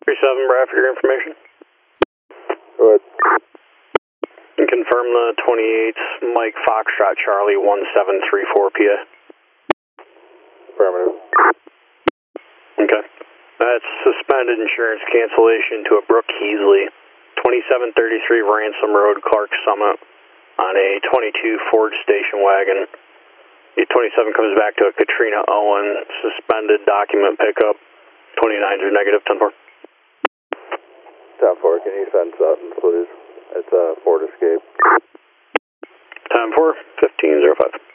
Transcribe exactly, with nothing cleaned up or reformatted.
three seven, Brad, for your information. Go ahead. And confirm the twenty-eighth, Mike Foxtrot Charlie one seven three four P A. Affirmative. Okay. That's suspended insurance cancellation to a Brooke Heasley, twenty-seven thirty-three Ransom Road, Clark Summit, on a twenty-two Ford station wagon. The twenty-seven comes back to a Katrina Owen, suspended document pickup, twenty-nines are negative, ten four. ten four, can you send Sutton, please? It's a Ford Escape. ten four, fifteen oh five.